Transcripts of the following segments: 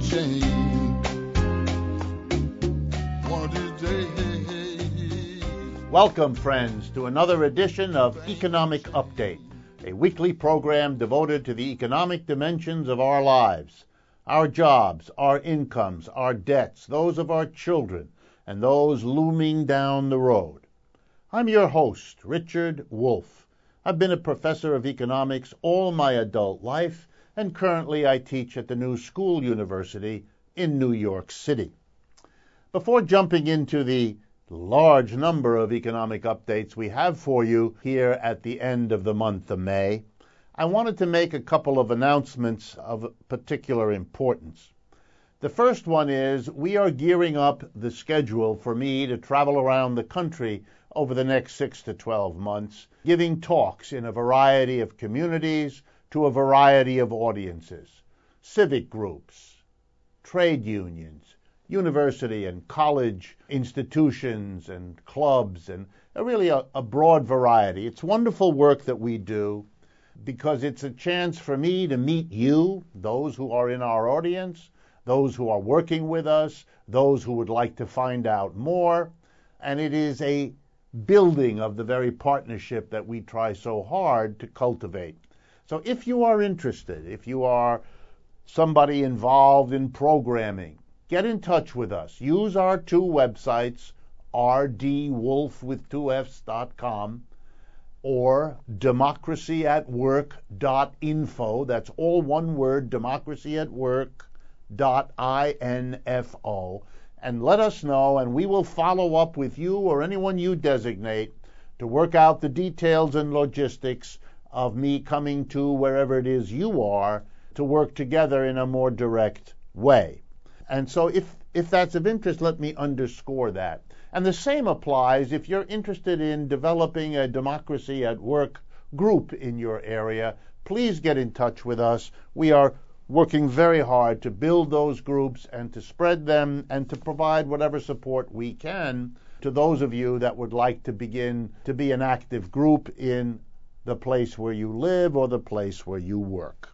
change. One of these days. Welcome, friends, to another edition of Economic Update, a weekly program devoted to the economic dimensions of our lives, our jobs, our incomes, our debts, those of our children, and those looming down the road. I'm your host, Richard Wolff. I've been a professor of economics all my adult life, and currently I teach at the New School University in New York City. Before jumping into the large number of economic updates we have for you here at the end of the month of May, I wanted to make a couple of announcements of particular importance. The first one is we are gearing up the schedule for me to travel around the country over the next 6 to 12 months, giving talks in a variety of communities to a variety of audiences, civic groups, trade unions, university and college institutions and clubs, and really a broad variety. It's wonderful work that we do because it's a chance for me to meet you, those who are in our audience, those who are working with us, those who would like to find out more, and it is a building of the very partnership that we try so hard to cultivate. So if you are interested, if you are somebody involved in programming, get in touch with us. Use our two websites, rdwolf.com or democracyatwork.info. That's all one word, democracyatwork.info. And let us know, and we will follow up with you or anyone you designate to work out the details and logistics of me coming to wherever it is you are to work together in a more direct way. And so if that's of interest, let me underscore that. And the same applies if you're interested in developing a Democracy at Work group in your area. Please get in touch with us. We are working very hard to build those groups and to spread them and to provide whatever support we can to those of you that would like to begin to be an active group in the place where you live or the place where you work.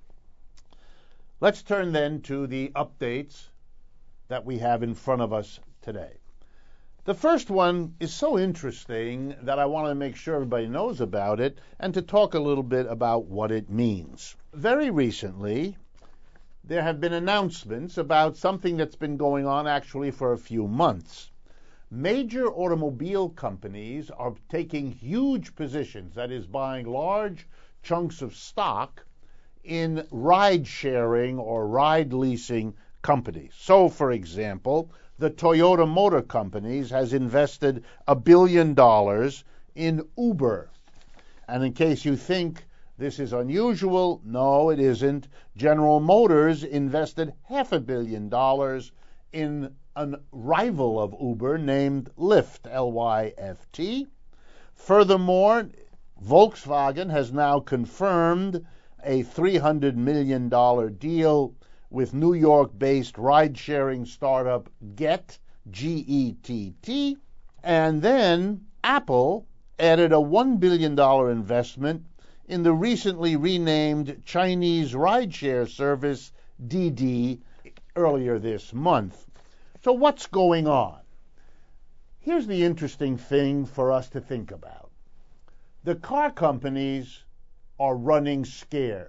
Let's turn then to the updates that we have in front of us today. The first one is so interesting that I want to make sure everybody knows about it and to talk a little bit about what it means. Very recently, there have been announcements about something that's been going on actually for a few months. Major automobile companies are taking huge positions, that is, buying large chunks of stock in ride-sharing or ride-leasing companies. So, for example, the Toyota Motor Companies has invested $1 billion in Uber. And in case you think this is unusual, no, it isn't. General Motors invested $500 million in a rival of Uber named Lyft, L-Y-F-T. Furthermore, Volkswagen has now confirmed a $300 million deal with New York-based ride-sharing startup Gett, G-E-T-T. And then Apple added a $1 billion investment in the recently renamed Chinese rideshare service Didi earlier this month. So what's going on? Here's the interesting thing for us to think about. The car companies are running scared.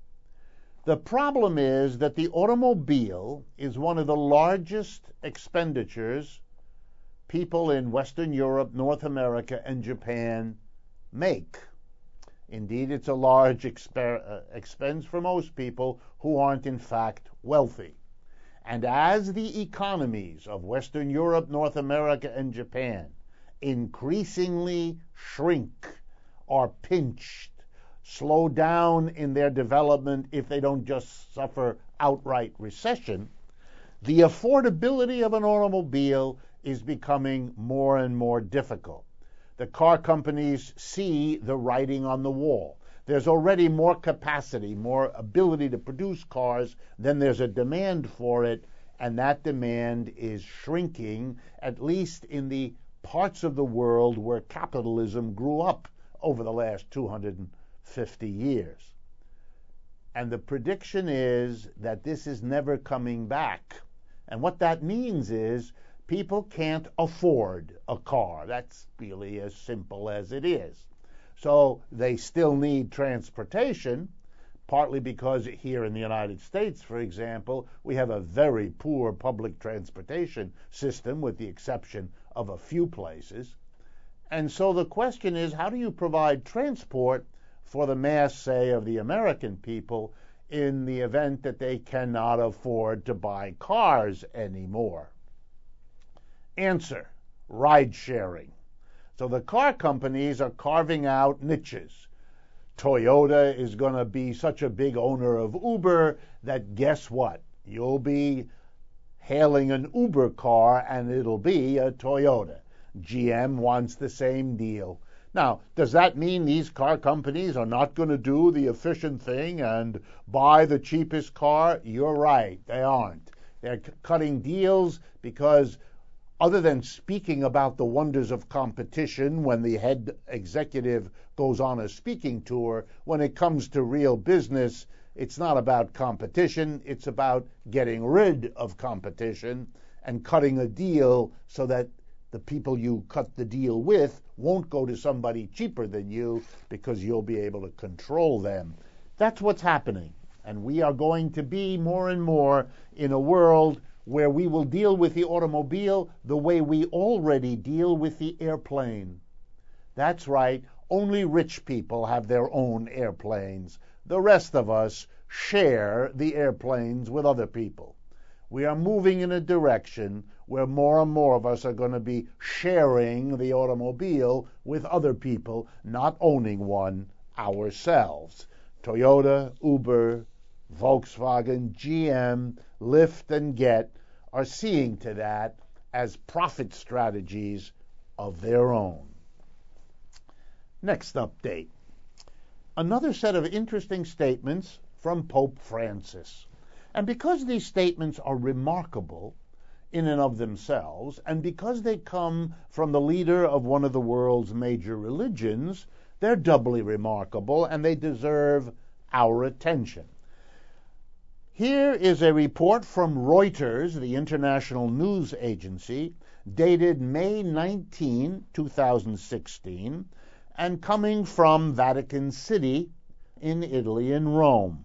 The problem is that the automobile is one of the largest expenditures people in Western Europe, North America, and Japan make. Indeed, it's a large expense for most people who aren't in fact wealthy. And as the economies of Western Europe, North America, and Japan increasingly shrink, are pinched, slow down in their development if they don't just suffer outright recession, the affordability of an automobile is becoming more and more difficult. The car companies see the writing on the wall. There's already more capacity, more ability to produce cars than there's a demand for it, and that demand is shrinking, at least in the parts of the world where capitalism grew up over the last 250 years. And the prediction is that this is never coming back. And what that means is people can't afford a car. That's really as simple as it is. So they still need transportation, partly because here in the United States, for example, we have a very poor public transportation system with the exception of a few places. And so the question is, how do you provide transport for the mass, say, of the American people in the event that they cannot afford to buy cars anymore? Answer: ride sharing. So the car companies are carving out niches. Toyota is going to be such a big owner of Uber that guess what? You'll be hailing an Uber car and it'll be a Toyota. GM wants the same deal. Now, does that mean these car companies are not going to do the efficient thing and buy the cheapest car? You're right, they aren't. They're cutting deals because other than speaking about the wonders of competition when the head executive goes on a speaking tour, when it comes to real business, it's not about competition, it's about getting rid of competition and cutting a deal so that the people you cut the deal with won't go to somebody cheaper than you because you'll be able to control them. That's what's happening. And we are going to be more and more in a world where we will deal with the automobile the way we already deal with the airplane. That's right, only rich people have their own airplanes. The rest of us share the airplanes with other people. We are moving in a direction where more and more of us are going to be sharing the automobile with other people, not owning one ourselves. Toyota, Uber, Volkswagen, GM, Lyft, and Get are seeing to that as profit strategies of their own. Next update. Another set of interesting statements from Pope Francis. And because these statements are remarkable in and of themselves, and because they come from the leader of one of the world's major religions, they're doubly remarkable and they deserve our attention. Here is a report from Reuters, the international news agency, dated May 19, 2016, and coming from Vatican City in Italy, in Rome.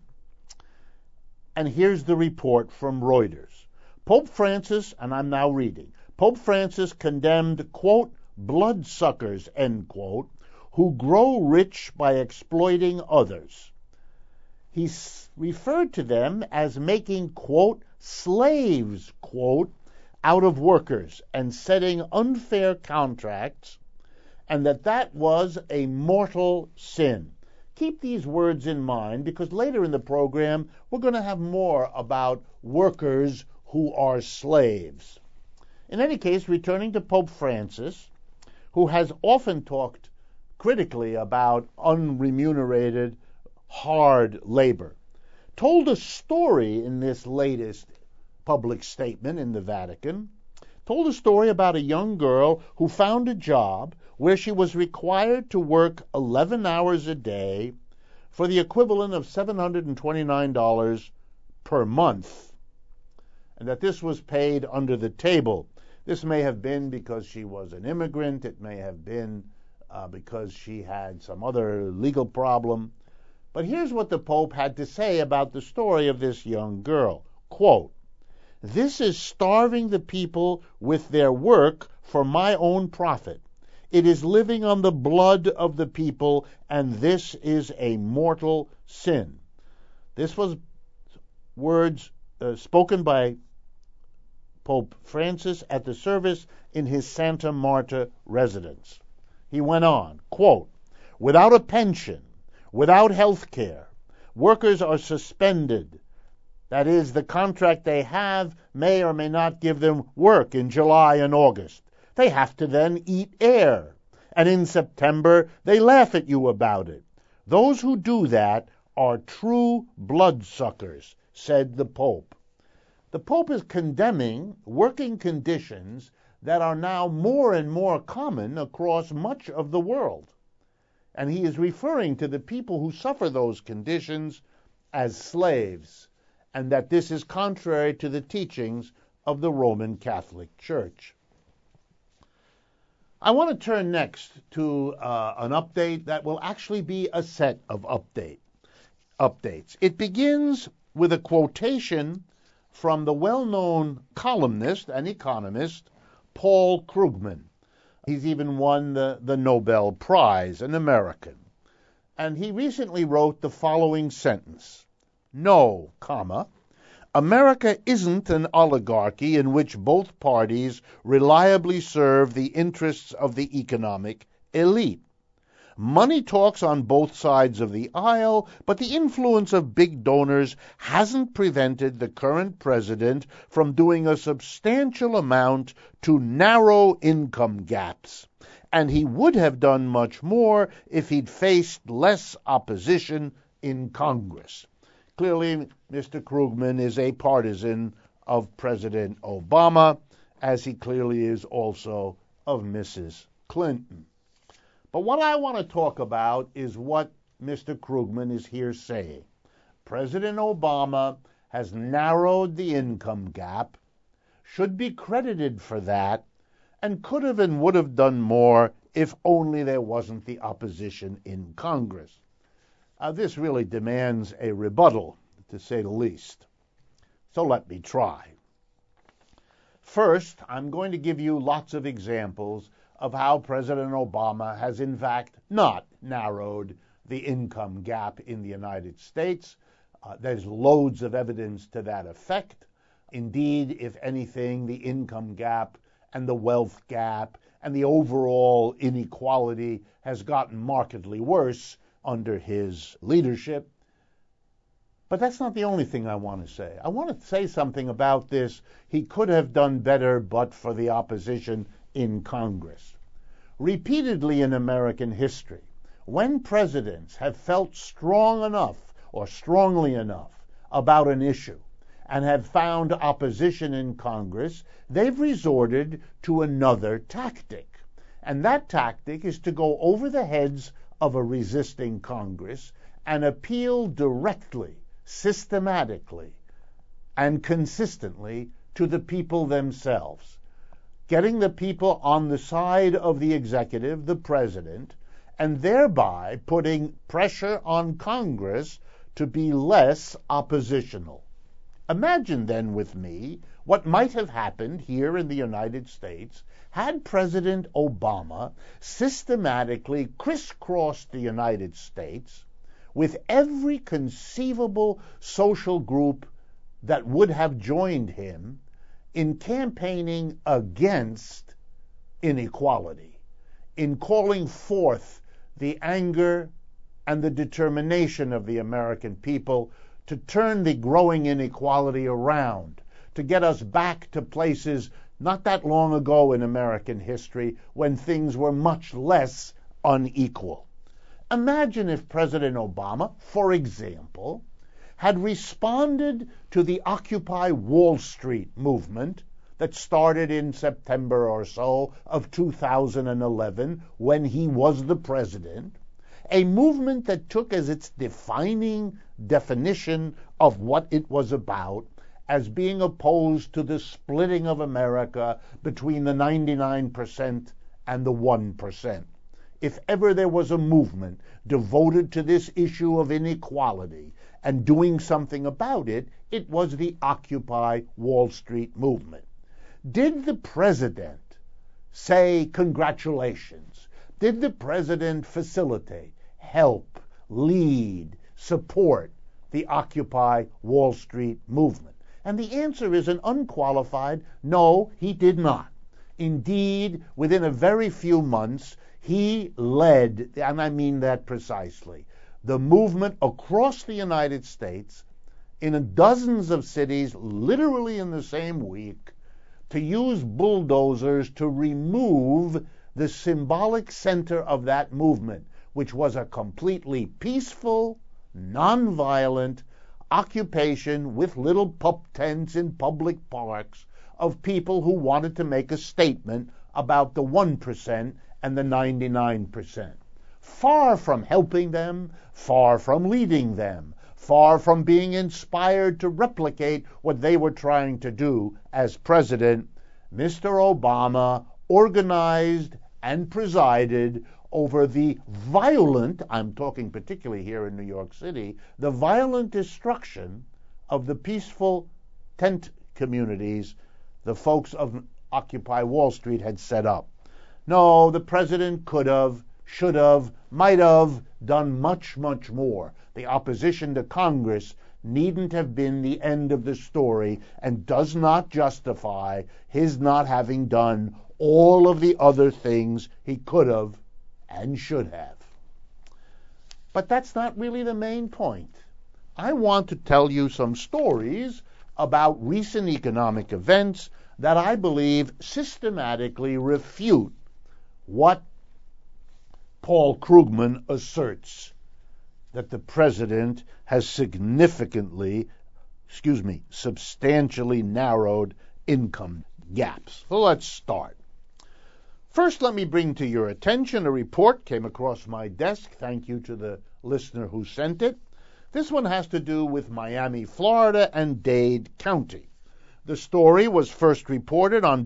And here's the report from Reuters. Pope Francis, and I'm now reading, Pope Francis condemned, quote, bloodsuckers, end quote, who grow rich by exploiting others. He referred to them as making, quote, slaves, quote, out of workers and setting unfair contracts, and that was a mortal sin. Keep these words in mind because later in the program we're going to have more about workers who are slaves. In any case, returning to Pope Francis, who has often talked critically about unremunerated hard labor, told a story in this latest public statement in the Vatican, told a story about a young girl who found a job where she was required to work 11 hours a day for the equivalent of $729 per month, and that this was paid under the table. This may have been because she was an immigrant. It may have been because she had some other legal problem. But here's what the Pope had to say about the story of this young girl. Quote, "This is starving the people with their work for my own profit. It is living on the blood of the people, and this is a mortal sin." This was words spoken by Pope Francis at the service in his Santa Marta residence. He went on, quote, "Without a pension, without health care, workers are suspended. That is, the contract they have may or may not give them work in July and August. They have to then eat air. And in September, they laugh at you about it. Those who do that are true bloodsuckers," said the Pope. The Pope is condemning working conditions that are now more and more common across much of the world. And he is referring to the people who suffer those conditions as slaves, and that this is contrary to the teachings of the Roman Catholic Church. I want to turn next to an update that will actually be a set of updates. It begins with a quotation from the well-known columnist and economist Paul Krugman. He's even won the Nobel Prize, an American. And he recently wrote the following sentence: "No, comma, America isn't an oligarchy in which both parties reliably serve the interests of the economic elite. Money talks on both sides of the aisle, but the influence of big donors hasn't prevented the current president from doing a substantial amount to narrow income gaps, and he would have done much more if he'd faced less opposition in Congress." Clearly, Mr. Krugman is a partisan of President Obama, as he clearly is also of Mrs. Clinton. But what I want to talk about is what Mr. Krugman is here saying. President Obama has narrowed the income gap, should be credited for that, and could have and would have done more if only there wasn't the opposition in Congress. This really demands a rebuttal, to say the least. So let me try. First, I'm going to give you lots of examples of how President Obama has in fact not narrowed the income gap in the United States. There's loads of evidence to that effect. Indeed, if anything, the income gap and the wealth gap and the overall inequality has gotten markedly worse under his leadership. But that's not the only thing I want to say. I want to say something about this. He could have done better but for the opposition in Congress. Repeatedly in American history, when presidents have felt strong enough or strongly enough about an issue and have found opposition in Congress, they've resorted to another tactic. And that tactic is to go over the heads of a resisting Congress and appeal directly, systematically, and consistently to the people themselves, getting the people on the side of the executive, the president, and thereby putting pressure on Congress to be less oppositional. Imagine then with me what might have happened here in the United States had President Obama systematically crisscrossed the United States with every conceivable social group that would have joined him in campaigning against inequality, in calling forth the anger and the determination of the American people to turn the growing inequality around, to get us back to places not that long ago in American history when things were much less unequal. Imagine if President Obama, for example, had responded to the Occupy Wall Street movement that started in September or so of 2011 when he was the president, a movement that took as its defining definition of what it was about as being opposed to the splitting of America between the 99% and the 1%. If ever there was a movement devoted to this issue of inequality and doing something about it, it was the Occupy Wall Street movement. Did the president say congratulations? Did the president facilitate, help, lead, support the Occupy Wall Street movement? And the answer is an unqualified no, he did not. Indeed, within a very few months, he led, and I mean that precisely, the movement across the United States in dozens of cities, literally in the same week, to use bulldozers to remove the symbolic center of that movement, which was a completely peaceful, nonviolent occupation with little pup tents in public parks of people who wanted to make a statement about the 1% and the 99%. Far from helping them, far from leading them, far from being inspired to replicate what they were trying to do as president, Mr. Obama organized and presided over the violent, I'm talking particularly here in New York City, the violent destruction of the peaceful tent communities the folks of Occupy Wall Street had set up. No, the president could have, should have, might have done much, much more. The opposition to Congress needn't have been the end of the story and does not justify his not having done all of the other things he could have and should have. But that's not really the main point. I want to tell you some stories about recent economic events that I believe systematically refute what Paul Krugman asserts, that the president has substantially narrowed income gaps. So let's start. First, let me bring to your attention a report came across my desk. Thank you to the listener who sent it. This one has to do with Miami, Florida, and Dade County. The story was first reported on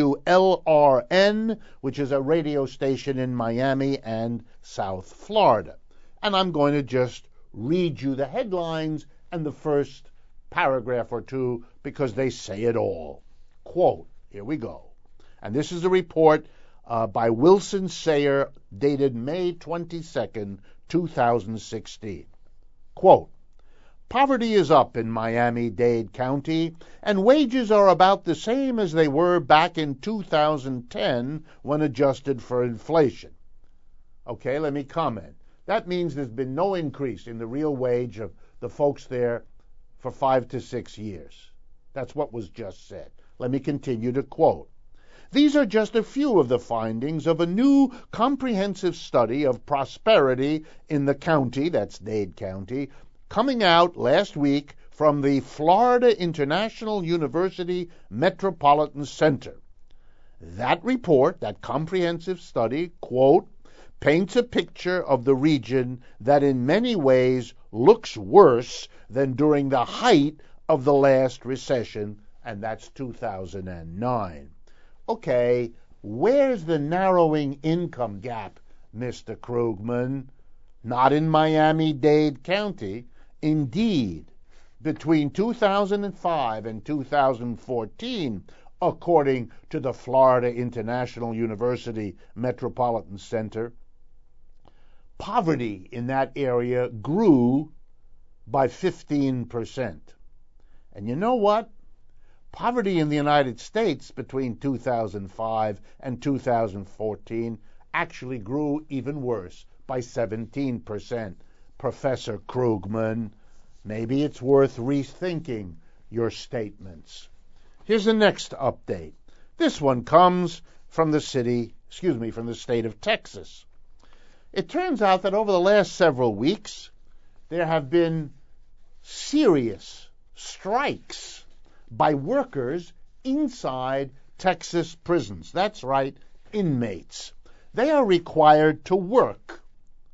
WLRN, which is a radio station in Miami and South Florida. And I'm going to just read you the headlines and the first paragraph or two because they say it all. Quote, here we go. And this is a report by Wilson Sayer, dated May 22nd, 2016. Quote, poverty is up in Miami-Dade County, and wages are about the same as they were back in 2010 when adjusted for inflation. Okay, let me comment. That means there's been no increase in the real wage of the folks there for 5 to 6 years. That's what was just said. Let me continue to quote. These are just a few of the findings of a new comprehensive study of prosperity in the county, that's Dade County, coming out last week from the Florida International University Metropolitan Center. That report, that comprehensive study, quote, paints a picture of the region that in many ways looks worse than during the height of the last recession, and that's 2009. Okay, where's the narrowing income gap, Mr. Krugman? Not in Miami-Dade County. Indeed, between 2005 and 2014, according to the Florida International University Metropolitan Center, poverty in that area grew by 15%. And you know what? Poverty in the United States between 2005 and 2014 actually grew even worse, by 17%. Professor Krugman, maybe it's worth rethinking your statements. Here's the next update. This one comes from the state of Texas. It turns out that over the last several weeks, there have been serious strikes by workers inside Texas prisons. That's right, inmates. They are required to work.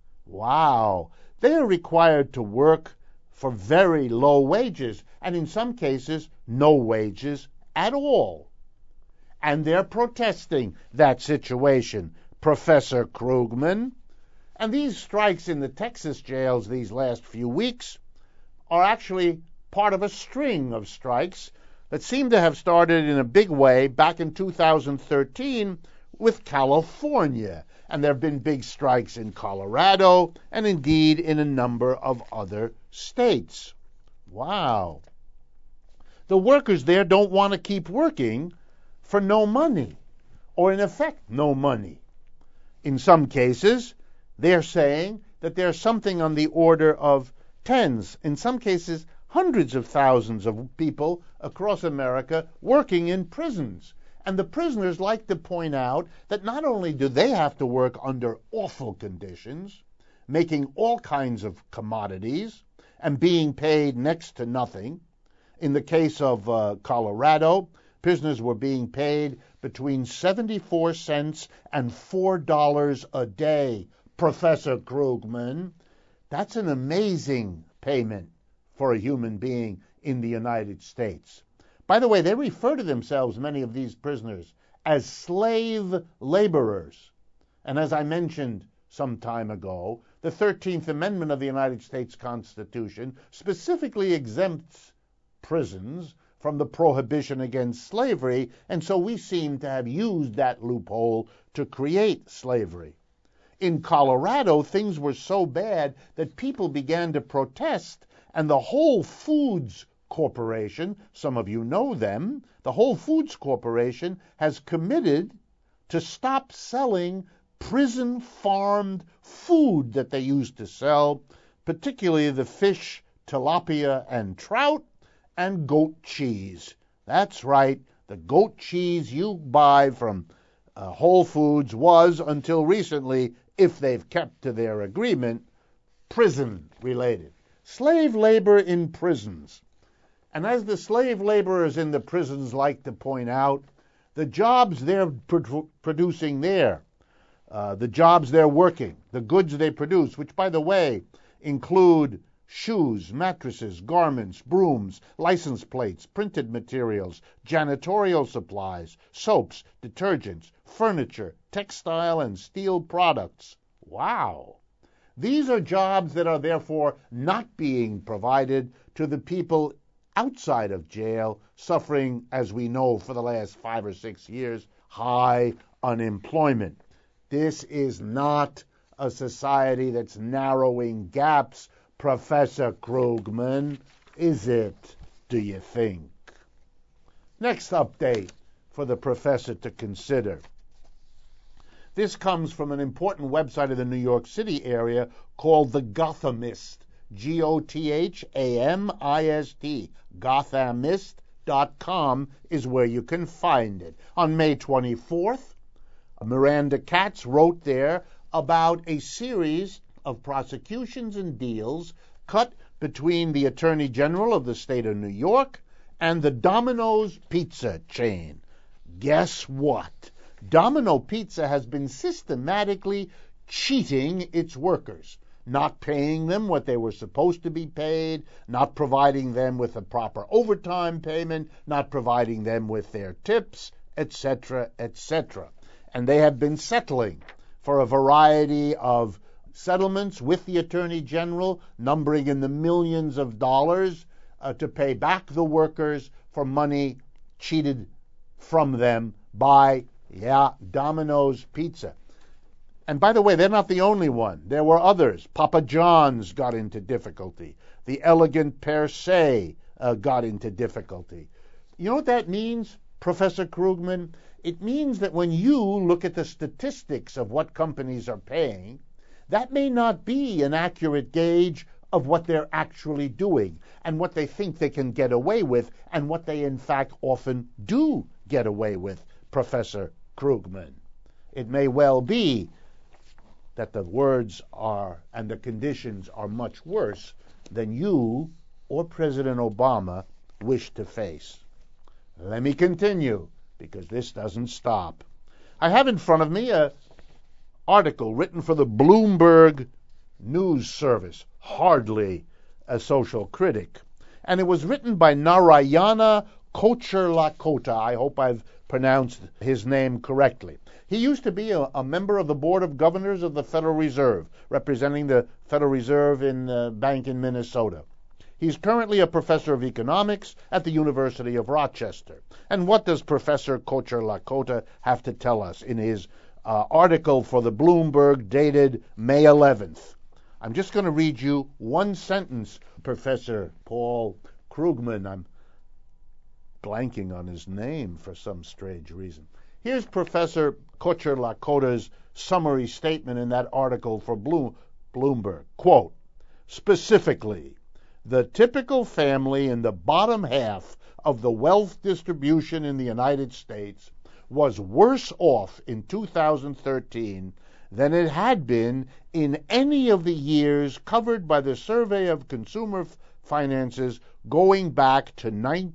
Wow. They are required to work for very low wages, and in some cases, no wages at all. And they're protesting that situation, Professor Krugman. And these strikes in the Texas jails these last few weeks are actually part of a string of strikes that seem to have started in a big way back in 2013 with California. And there have been big strikes in Colorado and indeed in a number of other states. Wow. The workers there don't want to keep working for no money, or in effect, no money. In some cases, they're saying that there's something on the order of tens, in some cases, hundreds of thousands of people across America working in prisons. And the prisoners like to point out that not only do they have to work under awful conditions, making all kinds of commodities and being paid next to nothing. In the case of Colorado, prisoners were being paid between 74 cents and $4 a day. Professor Krugman, that's an amazing payment for a human being in the United States. By the way, they refer to themselves, many of these prisoners, as slave laborers. And as I mentioned some time ago, the 13th Amendment of the United States Constitution specifically exempts prisons from the prohibition against slavery, and so we seem to have used that loophole to create slavery. In Colorado, things were so bad that people began to protest, and the Whole Foods Corporation, some of you know them, the Whole Foods Corporation has committed to stop selling prison-farmed food that they used to sell, particularly the fish, tilapia, and trout, and goat cheese. That's right, the goat cheese you buy from Whole Foods was, until recently, if they've kept to their agreement, prison-related. Slave labor in prisons. And as the slave laborers in the prisons like to point out, the jobs they're producing there, the jobs they're working, the goods they produce, which, by the way, include shoes, mattresses, garments, brooms, license plates, printed materials, janitorial supplies, soaps, detergents, furniture, textile and steel products. Wow! These are jobs that are therefore not being provided to the people outside of jail, suffering, as we know, for the last 5 or 6 years, high unemployment. This is not a society that's narrowing gaps, Professor Krugman, is it, do you think? Next update for the professor to consider. This comes from an important website of the New York City area called The Gothamist, Gothamist, Gothamist.com is where you can find it. On May 24th, Miranda Katz wrote there about a series of prosecutions and deals cut between the Attorney General of the state of New York and the Domino's Pizza chain. Guess what? Domino Pizza has been systematically cheating its workers, not paying them what they were supposed to be paid, not providing them with a proper overtime payment, not providing them with their tips, etc., etc. And they have been settling for a variety of settlements with the Attorney General, numbering in the millions of dollars, to pay back the workers for money cheated from them by, Domino's Pizza. And by the way, they're not the only one. There were others. Papa John's got into difficulty. The Elegant Per Se got into difficulty. You know what that means, Professor Krugman? It means that when you look at the statistics of what companies are paying, that may not be an accurate gauge of what they're actually doing and what they think they can get away with and what they in fact often do get away with, Professor Krugman. It may well be that the words are and the conditions are much worse than you or President Obama wish to face. Let me continue, because this doesn't stop. I have in front of me an article written for the Bloomberg News Service, hardly a social critic, and it was written by Narayana Kocherlakota. I hope I've pronounced his name correctly. He used to be a member of the Board of Governors of the Federal Reserve, representing the Federal Reserve Bank in Minnesota. He's currently a professor of economics at the University of Rochester. And what does Professor Kocherlakota have to tell us in his article for the Bloomberg dated May 11th? I'm just going to read you one sentence, Professor Paul Krugman. I'm blanking on his name for some strange reason. Here's Professor Kocherlakota's summary statement in that article for Bloomberg. Quote, specifically, the typical family in the bottom half of the wealth distribution in the United States was worse off in 2013 than it had been in any of the years covered by the Survey of Consumer Finances going back to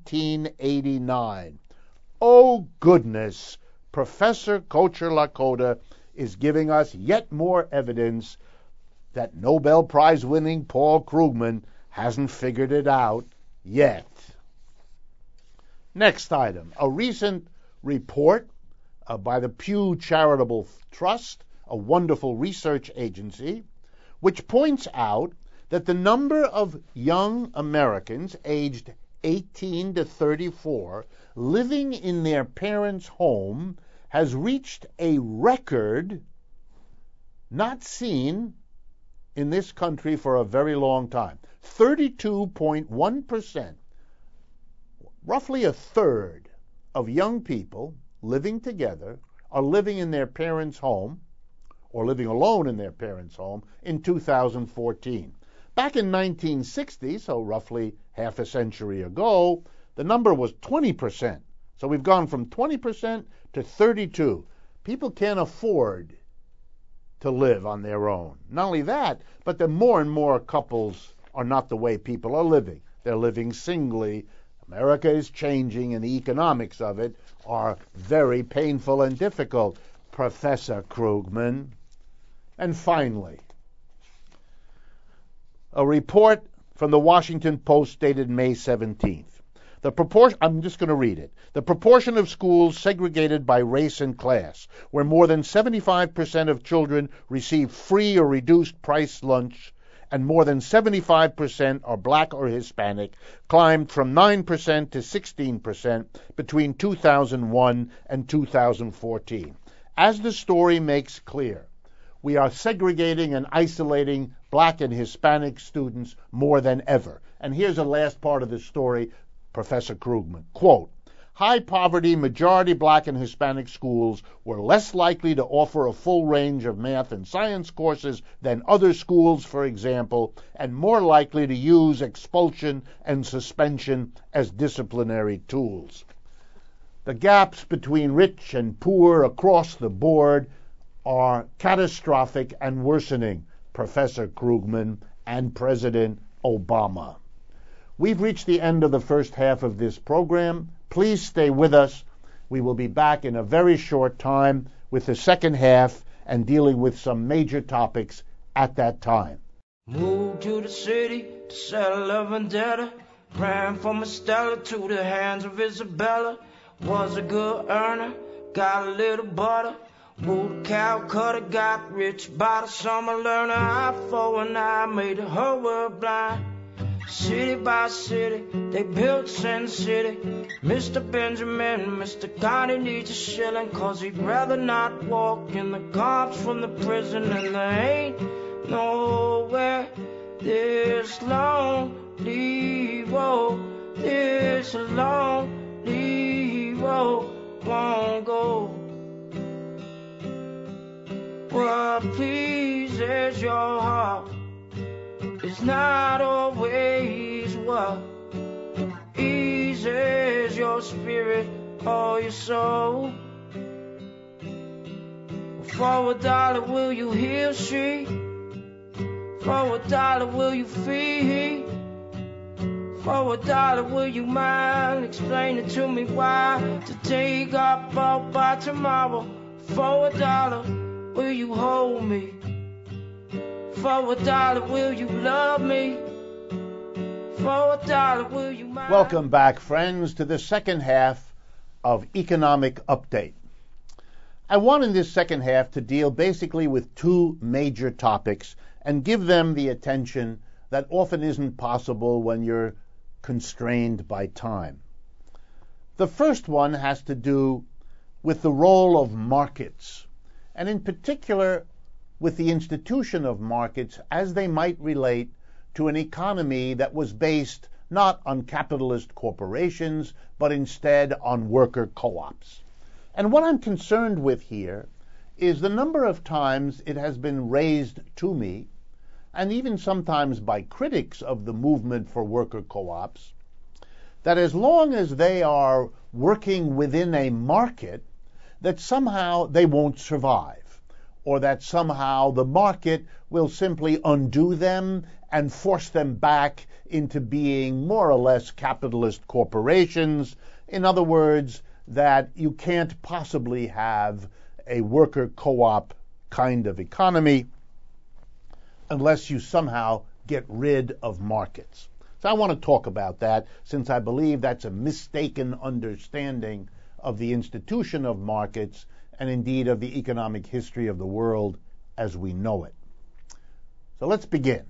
1989. Oh, goodness! Professor Kocherlakota is giving us yet more evidence that Nobel Prize-winning Paul Krugman hasn't figured it out yet. Next item, a recent report by the Pew Charitable Trust, a wonderful research agency, which points out that the number of young Americans aged 18 to 34 living in their parents' home has reached a record not seen in this country for a very long time. 32.1%, roughly a third of young people living together are living in their parents' home or living alone in their parents' home in 2014. Back in 1960, so roughly half a century ago, the number was 20%. So we've gone from 20% to 32%. People can't afford to live on their own. Not only that, but the more and more couples are not the way people are living. They're living singly. America is changing, and the economics of it are very painful and difficult, Professor Krugman. And finally, a report from the Washington Post dated May 17th. I'm just going to read it. The proportion of schools segregated by race and class, where more than 75% of children receive free or reduced price lunch, and more than 75% are black or Hispanic, climbed from 9% to 16% between 2001 and 2014. As the story makes clear, we are segregating and isolating black and Hispanic students more than ever. And here's the last part of the story, Professor Krugman. Quote, high poverty, majority black and Hispanic schools were less likely to offer a full range of math and science courses than other schools, for example, and more likely to use expulsion and suspension as disciplinary tools. The gaps between rich and poor across the board are catastrophic and worsening, Professor Krugman and President Obama. We've reached the end of the first half of this program. Please stay with us. We will be back in a very short time with the second half and dealing with some major topics at that time. Moved to the city to settle a vendetta. Ran from Estella to the hands of Isabella. Was a good earner, got a little butter. Moved to Calcutta, got rich by the summer learner. I for an eye made her world blind. City by city, they built Sin City. Mr. Benjamin, Mr. Connie needs a shilling, 'cause he'd rather not walk in the cops from the prison. And there ain't nowhere this lonely road, this lonely road won't go. What pleases your heart is not always what eases your spirit or your soul. For $1 will you heal she? For $1 will you feed? For $1 will you mind explaining to me why to take up all by tomorrow? For $1 will you hold me? For $1 will you love me? For $1 will you mind? Welcome back, friends, to the second half of Economic Update. I want in this second half to deal basically with two major topics and give them the attention that often isn't possible when you're constrained by time. The first one has to do with the role of markets, and in particular with the institution of markets as they might relate to an economy that was based not on capitalist corporations, but instead on worker co-ops. And what I'm concerned with here is the number of times it has been raised to me, and even sometimes by critics of the movement for worker co-ops, that as long as they are working within a market, that somehow they won't survive, or that somehow the market will simply undo them and force them back into being more or less capitalist corporations. In other words, that you can't possibly have a worker co-op kind of economy unless you somehow get rid of markets. So I want to talk about that, since I believe that's a mistaken understanding of the institution of markets and indeed of the economic history of the world as we know it. So let's begin.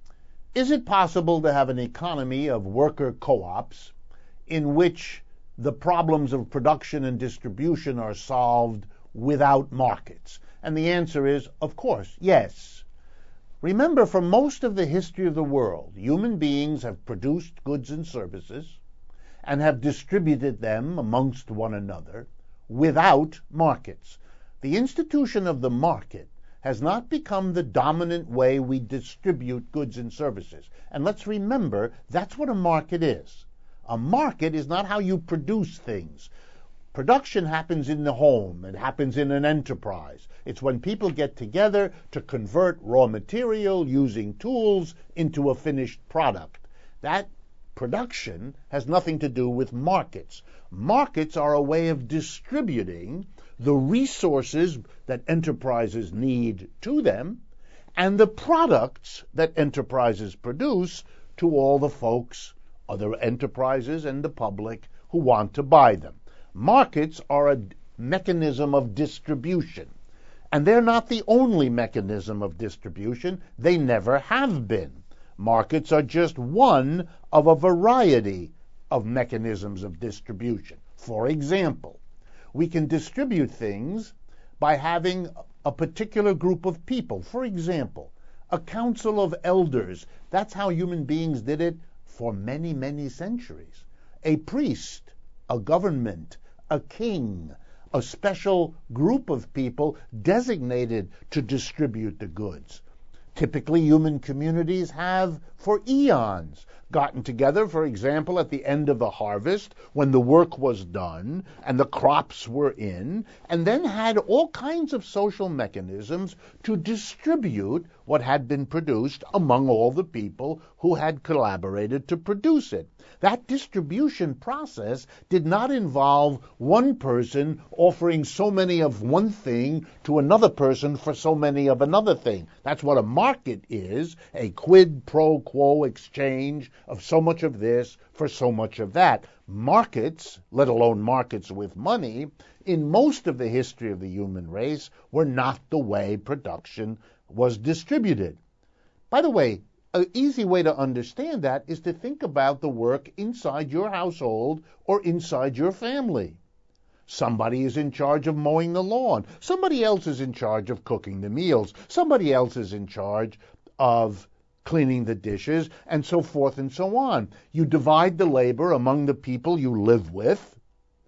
Is it possible to have an economy of worker co-ops in which the problems of production and distribution are solved without markets? And the answer is, of course, yes. Remember, for most of the history of the world, human beings have produced goods and services and have distributed them amongst one another without markets. The institution of the market has not become the dominant way we distribute goods and services. And let's remember, that's what a market is. A market is not how you produce things. Production happens in the home. It happens in an enterprise. It's when people get together to convert raw material using tools into a finished product. That production has nothing to do with markets. Markets are a way of distributing the resources that enterprises need to them and the products that enterprises produce to all the folks, other enterprises and the public who want to buy them. Markets are a mechanism of distribution, and they're not the only mechanism of distribution. They never have been. Markets are just one of a variety of mechanisms of distribution. For example, we can distribute things by having a particular group of people. For example, a council of elders. That's how human beings did it for many, many centuries. A priest, a government, a king, a special group of people designated to distribute the goods. Typically, human communities have, for eons, gotten together, for example, at the end of the harvest, when the work was done and the crops were in, and then had all kinds of social mechanisms to distribute what had been produced among all the people who had collaborated to produce it. That distribution process did not involve one person offering so many of one thing to another person for so many of another thing. That's what a market is, a quid pro quo exchange of so much of this for so much of that. Markets, let alone markets with money, in most of the history of the human race were not the way production was distributed. By the way, an easy way to understand that is to think about the work inside your household or inside your family. Somebody is in charge of mowing the lawn. Somebody else is in charge of cooking the meals. Somebody else is in charge of cleaning the dishes, and so forth and so on. You divide the labor among the people you live with,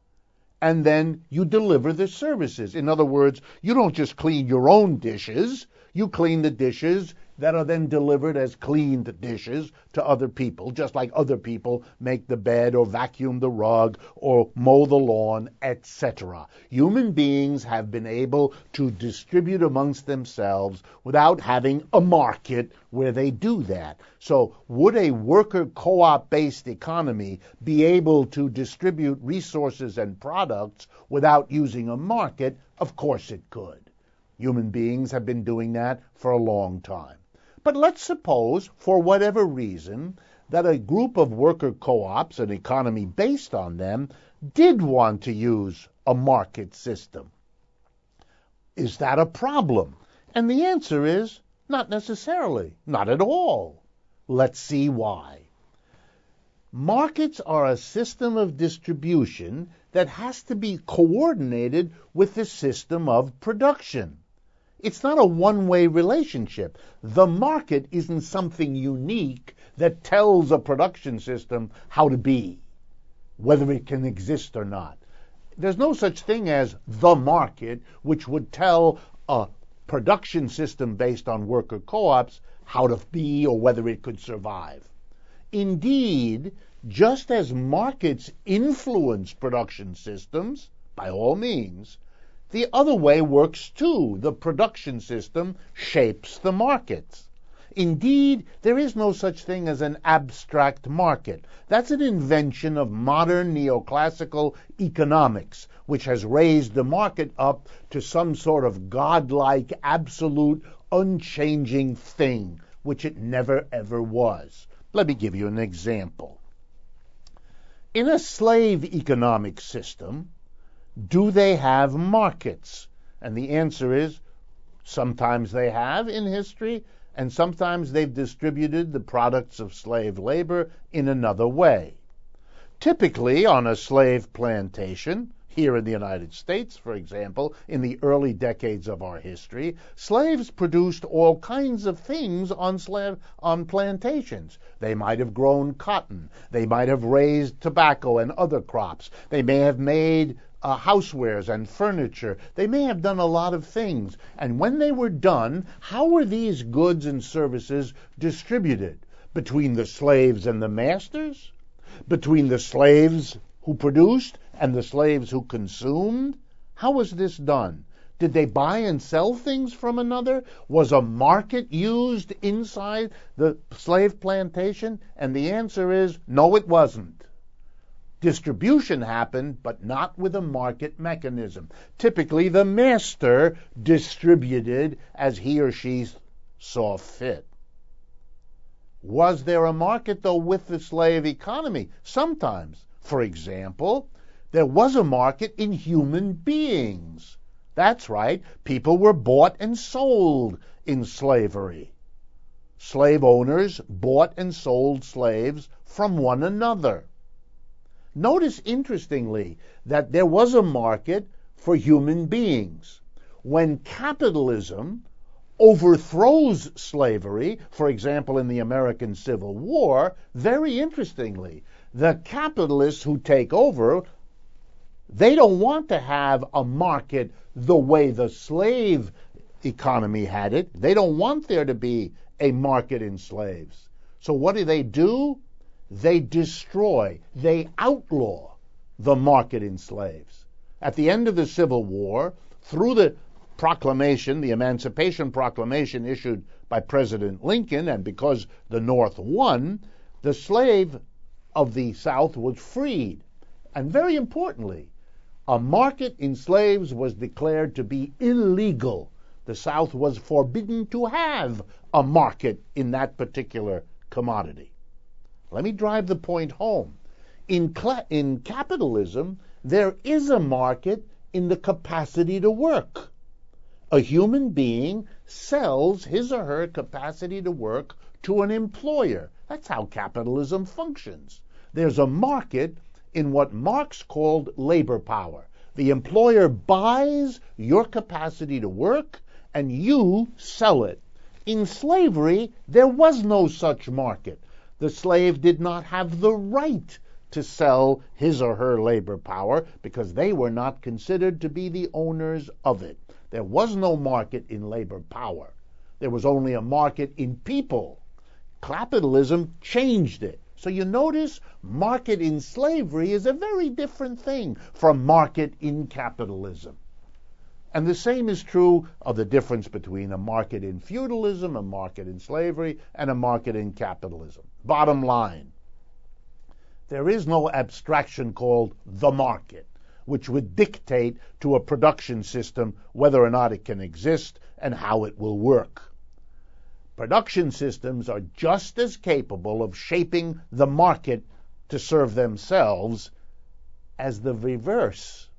and then you deliver the services. In other words, you don't just clean your own dishes, you clean the dishes that are then delivered as cleaned dishes to other people, just like other people make the bed or vacuum the rug or mow the lawn, etc. Human beings have been able to distribute amongst themselves without having a market where they do that. So would a worker co-op-based economy be able to distribute resources and products without using a market? Of course it could. Human beings have been doing that for a long time. But let's suppose, for whatever reason, that a group of worker co-ops, an economy based on them, did want to use a market system. Is that a problem? And the answer is not necessarily, not at all. Let's see why. Markets are a system of distribution that has to be coordinated with the system of production. It's not a one-way relationship. The market isn't something unique that tells a production system how to be, whether it can exist or not. There's no such thing as the market, which would tell a production system based on worker co-ops how to be or whether it could survive. Indeed, just as markets influence production systems, by all means, the other way works too. The production system shapes the markets. Indeed, there is no such thing as an abstract market. That's an invention of modern neoclassical economics, which has raised the market up to some sort of godlike, absolute, unchanging thing, which it never ever was. Let me give you an example. In a slave economic system, do they have markets? And the answer is sometimes they have in history, and sometimes they've distributed the products of slave labor in another way. Typically, on a slave plantation, here in the United States, for example, in the early decades of our history, slaves produced all kinds of things on plantations. They might have grown cotton. They might have raised tobacco and other crops. They may have made housewares and furniture. They may have done a lot of things. And when they were done, how were these goods and services distributed? Between the slaves and the masters? Between the slaves who produced and the slaves who consumed? How was this done? Did they buy and sell things from another? Was a market used inside the slave plantation? And the answer is no, it wasn't. Distribution happened, but not with a market mechanism. Typically, the master distributed as he or she saw fit. Was there a market, though, with the slave economy? Sometimes. For example, there was a market in human beings. That's right, people were bought and sold in slavery. Slave owners bought and sold slaves from one another. Notice, interestingly, that there was a market for human beings. When capitalism overthrows slavery, for example, in the American Civil War, very interestingly, the capitalists who take over, they don't want to have a market the way the slave economy had it. They don't want there to be a market in slaves. So what do? They destroy, they outlaw the market in slaves. At the end of the Civil War, through the proclamation, the Emancipation Proclamation issued by President Lincoln, and because the North won, the slave of the South was freed. And very importantly, a market in slaves was declared to be illegal. The South was forbidden to have a market in that particular commodity. Let me drive the point home. In capitalism, there is a market in the capacity to work. A human being sells his or her capacity to work to an employer. That's how capitalism functions. There's a market in what Marx called labor power. The employer buys your capacity to work, and you sell it. In slavery, there was no such market. The slave did not have the right to sell his or her labor power because they were not considered to be the owners of it. There was no market in labor power. There was only a market in people. Capitalism changed it. So you notice market in slavery is a very different thing from market in capitalism. And the same is true of the difference between a market in feudalism, a market in slavery, and a market in capitalism. Bottom line, there is no abstraction called the market, which would dictate to a production system whether or not it can exist and how it will work. Production systems are just as capable of shaping the market to serve themselves as the reverse.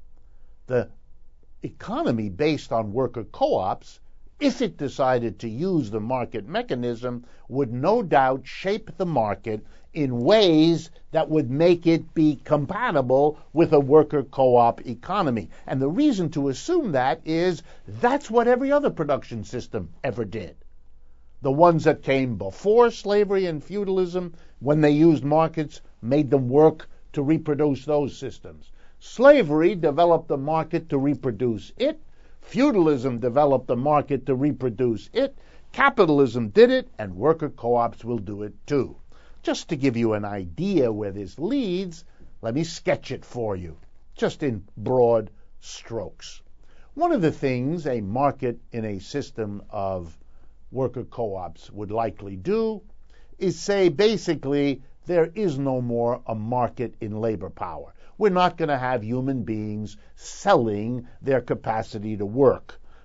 The economy based on worker co-ops, if it decided to use the market mechanism, would no doubt shape the market in ways that would make it be compatible with a worker co-op economy. And the reason to assume that is that's what every other production system ever did. The ones that came before slavery and feudalism, when they used markets, made them work to reproduce those systems. Slavery developed the market to reproduce it. Feudalism developed the market to reproduce it. Capitalism did it, and worker co-ops will do it too. Just to give you an idea where this leads, let me sketch it for you, just in broad strokes. One of the things a market in a system of worker co-ops would likely do is say, basically, there is no more a market in labor power. We're not going to have human beings selling their capacity to work.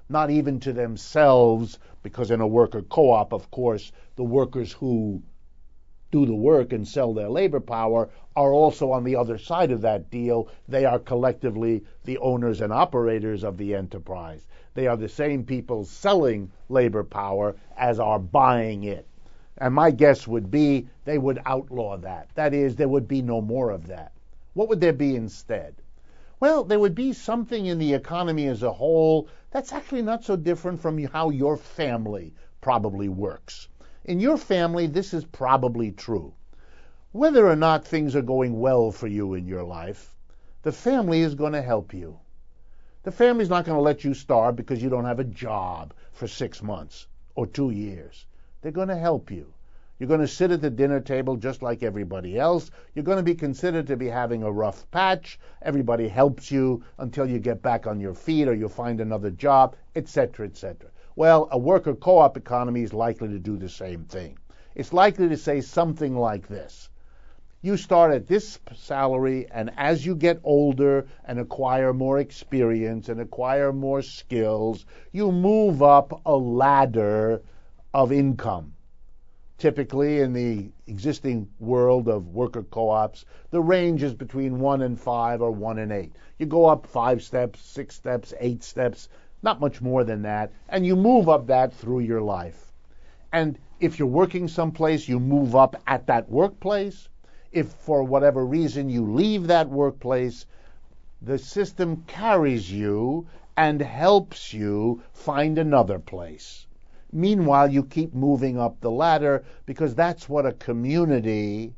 not even to themselves, because in a worker co-op, of course, the workers who do the work and sell their labor power are also on the other side of that deal. They are collectively the owners and operators of the enterprise. They are the same people selling labor power as are buying it. And my guess would be they would outlaw that. That is, there would be no more of that. What would there be instead? Well, there would be something in the economy as a whole that's actually not so different from how your family probably works. In your family, this is probably true. Whether or not things are going well for you in your life, the family is going to help you. The family's not going to let you starve because you don't have a job for 6 months or 2 years. They're going to help you. You're going to sit at the dinner table just like everybody else. You're going to be considered to be having a rough patch. Everybody helps you until you get back on your feet or you find another job, etc., etc. Well, a worker co-op economy is likely to do the same thing. It's likely to say something like this. You start at this salary, and as you get older and acquire more experience and acquire more skills, you move up a ladder of income. Typically, in the existing world of worker co-ops, the range is between 1 and 5 or 1 and 8. You go up 5 steps, 6 steps, 8 steps, not much more than that, and you move up that through your life. And if you're working someplace, you move up at that workplace. If for whatever reason you leave that workplace, the system carries you and helps you find another place. Meanwhile, you keep moving up the ladder because that's what a community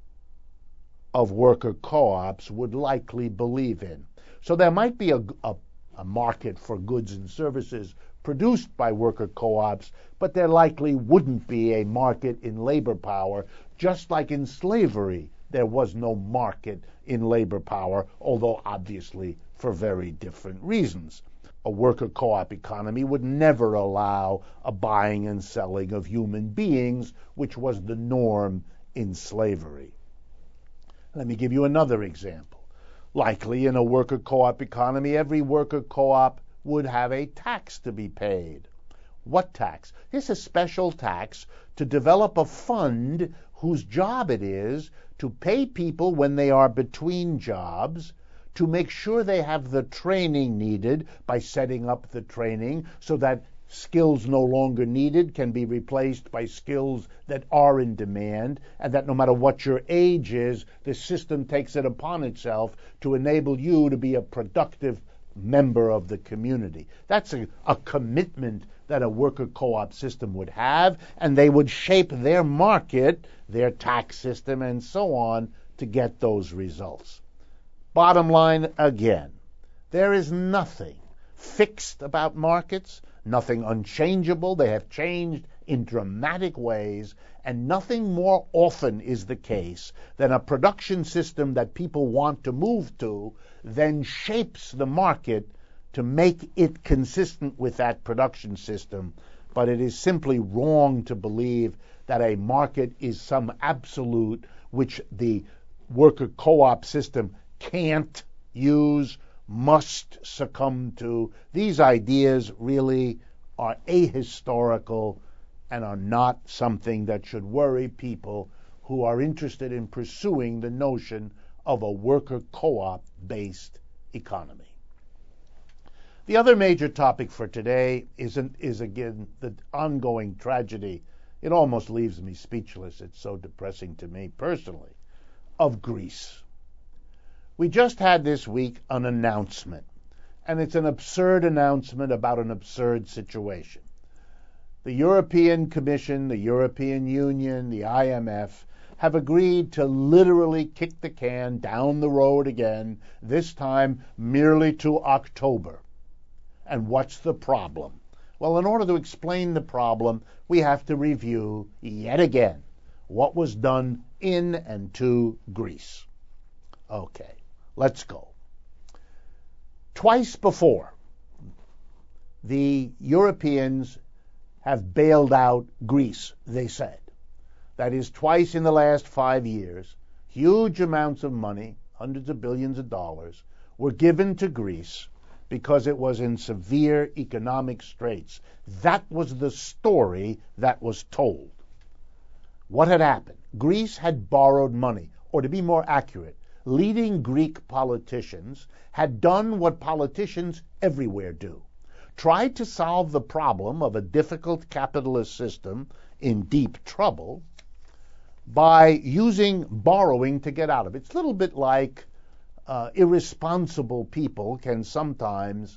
of worker co-ops would likely believe in. So there might be a market for goods and services produced by worker co-ops, but there likely wouldn't be a market in labor power, just like in slavery there was no market in labor power, although obviously for very different reasons. A worker co-op economy would never allow a buying and selling of human beings, which was the norm in slavery. Let me give you another example. Likely in a worker co-op economy, every worker co-op would have a tax to be paid. What tax? It's a special tax to develop a fund whose job it is to pay people when they are between jobs, to make sure they have the training needed by setting up the training so that skills no longer needed can be replaced by skills that are in demand, and that no matter what your age is, the system takes it upon itself to enable you to be a productive member of the community. That's a commitment that a worker co-op system would have, and they would shape their market, their tax system, and so on to get those results. Bottom line, again, there is nothing fixed about markets, nothing unchangeable. They have changed in dramatic ways, and nothing more often is the case than a production system that people want to move to then shapes the market to make it consistent with that production system. But it is simply wrong to believe that a market is some absolute which the worker co-op system can't use, must succumb to. These ideas really are ahistorical and are not something that should worry people who are interested in pursuing the notion of a worker co-op based economy. The other major topic for today is again the ongoing tragedy. It almost leaves me speechless. It's so depressing to me personally, of Greece. We just had this week an announcement, and it's an absurd announcement about an absurd situation. The European Commission, the European Union, the IMF have agreed to literally kick the can down the road again, this time merely to October. And what's the problem? Well, in order to explain the problem, we have to review yet again what was done in and to Greece. Okay, let's go. Twice before, the Europeans have bailed out Greece, they said. That is, twice in the last 5 years, huge amounts of money, hundreds of billions of dollars, were given to Greece because it was in severe economic straits. That was the story that was told. What had happened? Greece had borrowed money, or to be more accurate, leading Greek politicians had done what politicians everywhere do: tried to solve the problem of a difficult capitalist system in deep trouble by using borrowing to get out of it. It's a little bit like irresponsible people can sometimes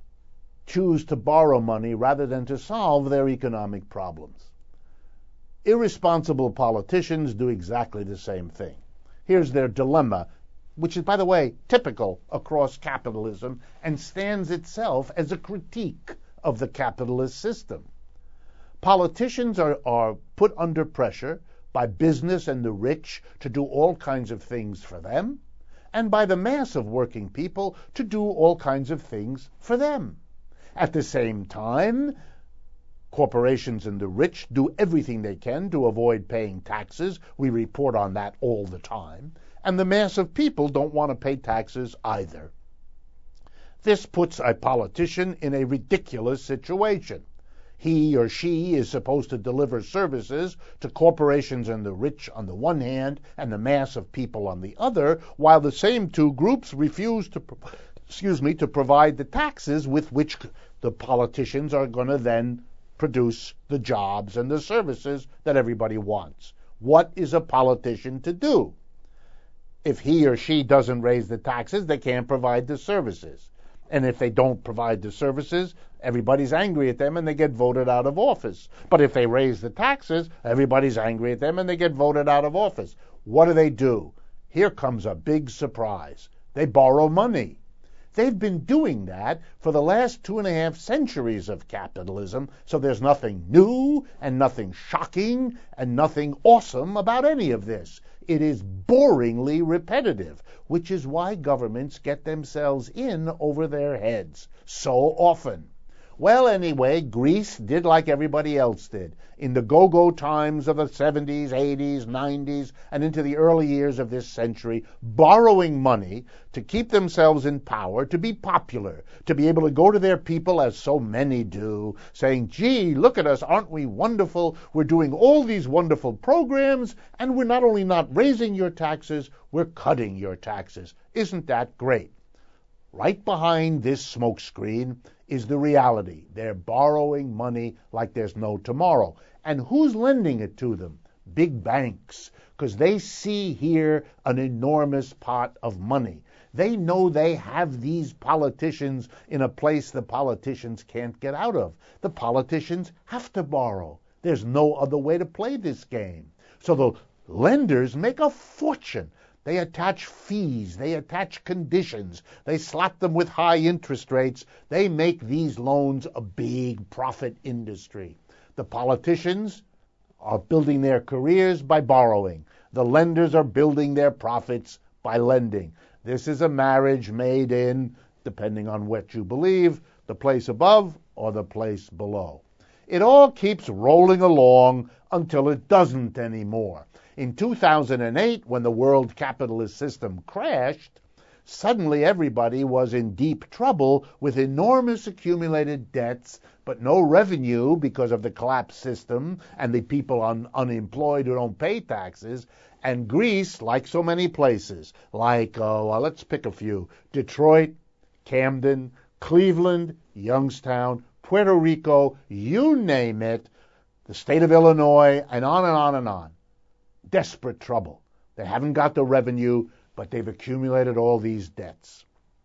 choose to borrow money rather than to solve their economic problems. Irresponsible politicians do exactly the same thing. Here's their dilemma, which is, by the way, typical across capitalism and stands itself as a critique of the capitalist system. Politicians are put under pressure by business and the rich to do all kinds of things for them, and by the mass of working people to do all kinds of things for them. At the same time, corporations and the rich do everything they can to avoid paying taxes. We report on that all the time. And the mass of people don't want to pay taxes either. This puts a politician in a ridiculous situation. He or she is supposed to deliver services to corporations and the rich on the one hand and the mass of people on the other, while the same two groups refuse to provide the taxes with which the politicians are going to then produce the jobs and the services that everybody wants. What is a politician to do? If he or she doesn't raise the taxes, they can't provide the services. And if they don't provide the services, everybody's angry at them and they get voted out of office. But if they raise the taxes, everybody's angry at them and they get voted out of office. What do? Here comes a big surprise. They borrow money. They've been doing that for the last 2.5 centuries of capitalism, so there's nothing new and nothing shocking and nothing awesome about any of this. It is boringly repetitive, which is why governments get themselves in over their heads so often. Well, anyway, Greece did like everybody else did. In the go-go times of the 70s, 80s, 90s, and into the early years of this century, borrowing money to keep themselves in power, to be popular, to be able to go to their people, as so many do, saying, gee, look at us, aren't we wonderful? We're doing all these wonderful programs, and we're not only not raising your taxes, we're cutting your taxes. Isn't that great? Right behind this smokescreen is the reality. They're borrowing money like there's no tomorrow. And who's lending it to them? Big banks, because they see here an enormous pot of money. They know they have these politicians in a place the politicians can't get out of. The politicians have to borrow. There's no other way to play this game. So the lenders make a fortune. They attach fees, they attach conditions, they slap them with high interest rates. They make these loans a big profit industry. The politicians are building their careers by borrowing. The lenders are building their profits by lending. This is a marriage made in, depending on what you believe, the place above or the place below. It all keeps rolling along until it doesn't anymore. In 2008, when the world capitalist system crashed, suddenly everybody was in deep trouble with enormous accumulated debts, but no revenue because of the collapsed system and the people unemployed who don't pay taxes. And Greece, like so many places, like, let's pick a few, Detroit, Camden, Cleveland, Youngstown, Puerto Rico, you name it, the state of Illinois, and on and on and on. Desperate trouble. They haven't got the revenue, but they've accumulated all these debts.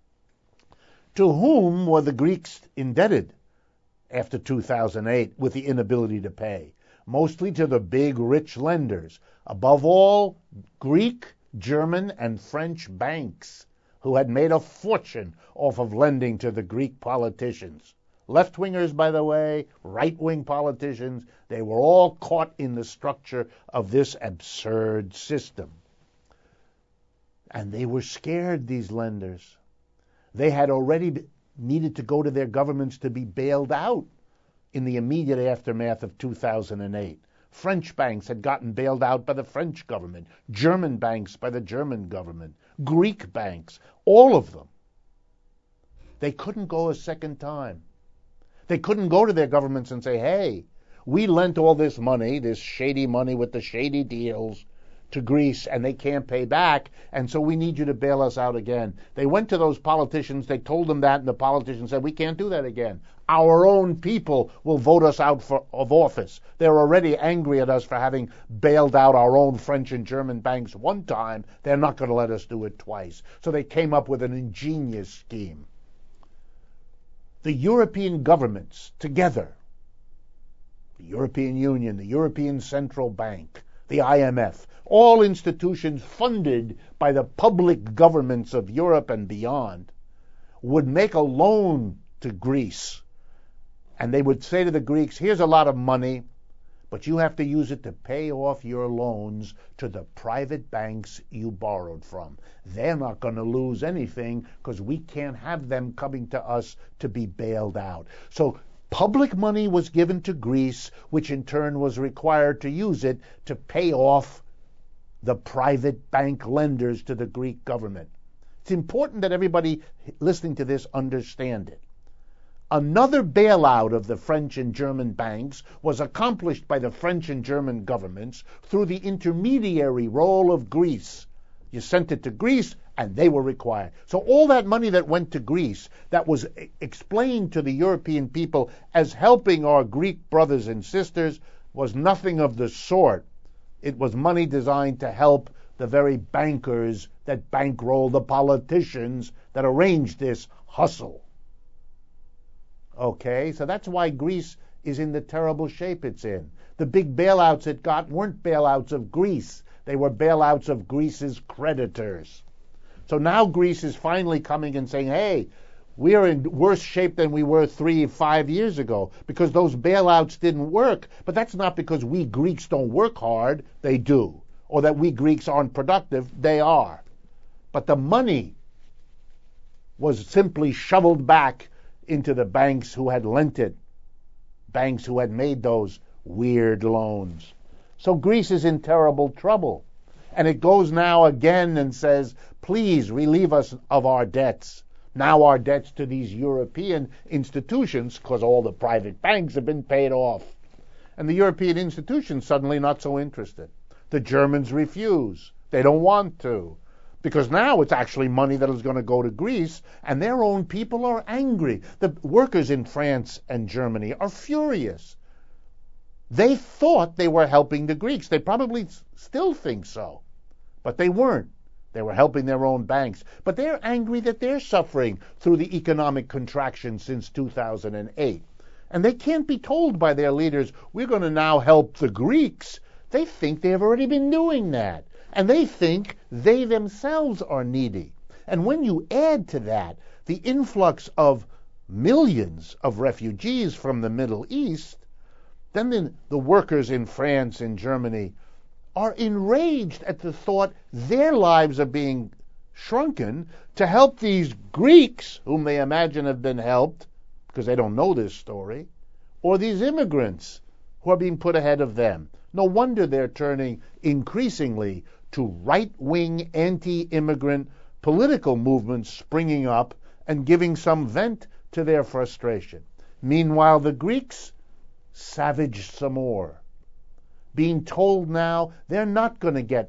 To whom were the Greeks indebted after 2008 with the inability to pay? Mostly to the big, rich lenders. Above all, Greek, German, and French banks, who had made a fortune off of lending to the Greek politicians. Left-wingers, by the way, right-wing politicians, they were all caught in the structure of this absurd system. And they were scared, these lenders. They had already needed to go to their governments to be bailed out in the immediate aftermath of 2008. French banks had gotten bailed out by the French government, German banks by the German government, Greek banks, all of them. They couldn't go a second time. They couldn't go to their governments and say, hey, we lent all this money, this shady money with the shady deals, to Greece, and they can't pay back, and so we need you to bail us out again. They went to those politicians, they told them that, and the politicians said, we can't do that again. Our own people will vote us out of office. They're already angry at us for having bailed out our own French and German banks one time. They're not going to let us do it twice. So they came up with an ingenious scheme. The European governments together, the European Union, the European Central Bank, the IMF, all institutions funded by the public governments of Europe and beyond, would make a loan to Greece. And they would say to the Greeks, here's a lot of money, but you have to use it to pay off your loans to the private banks you borrowed from. They're not going to lose anything because we can't have them coming to us to be bailed out. So public money was given to Greece, which in turn was required to use it to pay off the private bank lenders to the Greek government. It's important that everybody listening to this understand it. Another bailout of the French and German banks was accomplished by the French and German governments through the intermediary role of Greece. You sent it to Greece, and they were required. So all that money that went to Greece, that was explained to the European people as helping our Greek brothers and sisters, was nothing of the sort. It was money designed to help the very bankers that bankroll the politicians that arranged this hustle. Okay, so that's why Greece is in the terrible shape it's in. The big bailouts it got weren't bailouts of Greece. They were bailouts of Greece's creditors. So now Greece is finally coming and saying, hey, we are in worse shape than we were 3-5 years ago because those bailouts didn't work. But that's not because we Greeks don't work hard. They do. Or that we Greeks aren't productive. They are. But the money was simply shoveled back into the banks who had lent it, banks who had made those weird loans. So Greece is in terrible trouble. And it goes now again and says, please relieve us of our debts. Now our debts to these European institutions, because all the private banks have been paid off. And the European institutions suddenly not so interested. The Germans refuse. They don't want to. Because now it's actually money that is going to go to Greece, and their own people are angry. The workers in France and Germany are furious. They thought they were helping the Greeks. They probably still think so. But they weren't. They were helping their own banks. But they're angry that they're suffering through the economic contraction since 2008. And they can't be told by their leaders, we're going to now help the Greeks. They think they've already been doing that. And they think they themselves are needy. And when you add to that the influx of millions of refugees from the Middle East, then the workers in France and Germany are enraged at the thought their lives are being shrunken to help these Greeks, whom they imagine have been helped, because they don't know this story, or these immigrants who are being put ahead of them. No wonder they're turning increasingly to right-wing, anti-immigrant political movements springing up and giving some vent to their frustration. Meanwhile, the Greeks savaged some more, being told now they're not going to get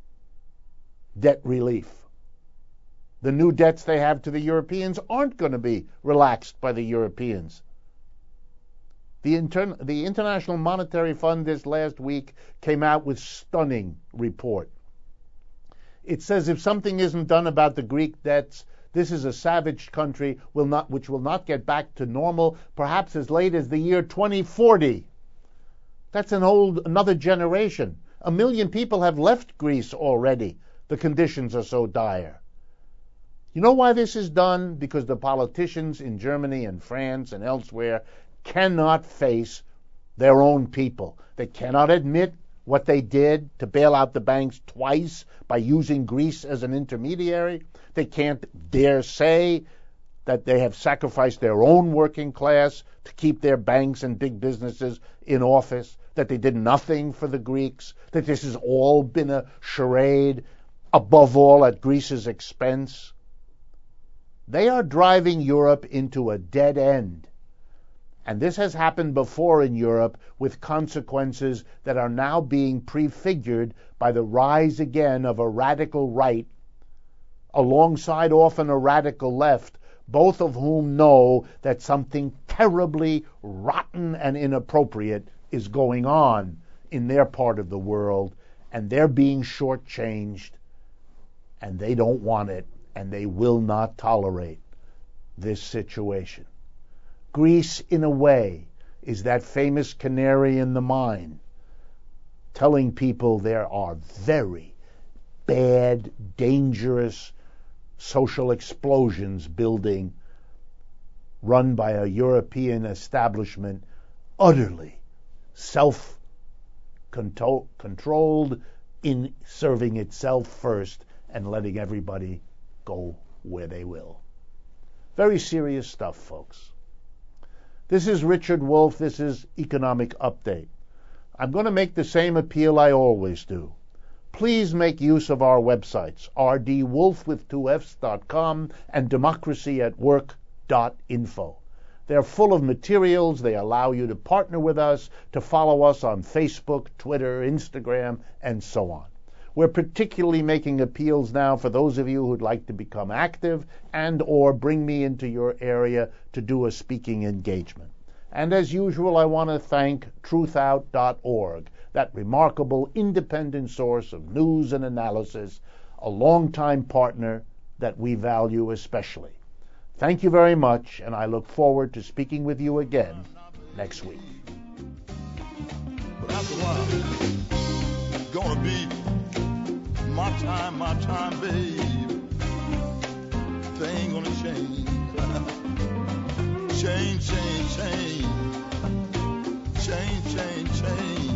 debt relief. The new debts they have to the Europeans aren't going to be relaxed by the Europeans. The International Monetary Fund this last week came out with stunning report. It says if something isn't done about the Greek debts, this is a savage country which will not get back to normal perhaps as late as the year 2040. That's another generation. 1 million people have left Greece already. The conditions are so dire. You know why this is done? Because the politicians in Germany and France and elsewhere cannot face their own people. They cannot admit what they did to bail out the banks twice by using Greece as an intermediary. They can't dare say that they have sacrificed their own working class to keep their banks and big businesses in office, that they did nothing for the Greeks, that this has all been a charade, above all at Greece's expense. They are driving Europe into a dead end. And this has happened before in Europe with consequences that are now being prefigured by the rise again of a radical right alongside often a radical left, both of whom know that something terribly rotten and inappropriate is going on in their part of the world, and they're being shortchanged, and they don't want it, and they will not tolerate this situation. Greece, in a way, is that famous canary in the mine, telling people there are very bad, dangerous social explosions building, run by a European establishment, utterly self-controlled in serving itself first and letting everybody go where they will. Very serious stuff, folks. This is Richard Wolff. This is Economic Update. I'm going to make the same appeal I always do. Please make use of our websites, rdwolf.com and democracyatwork.info. They're full of materials. They allow you to partner with us, to follow us on Facebook, Twitter, Instagram, and so on. We're particularly making appeals now for those of you who'd like to become active and or bring me into your area to do a speaking engagement. And as usual, I want to thank truthout.org, that remarkable independent source of news and analysis, a longtime partner that we value especially. Thank you very much, and I look forward to speaking with you again next week. But after a while, it's gonna be my time, babe. Things gonna change. change. Change.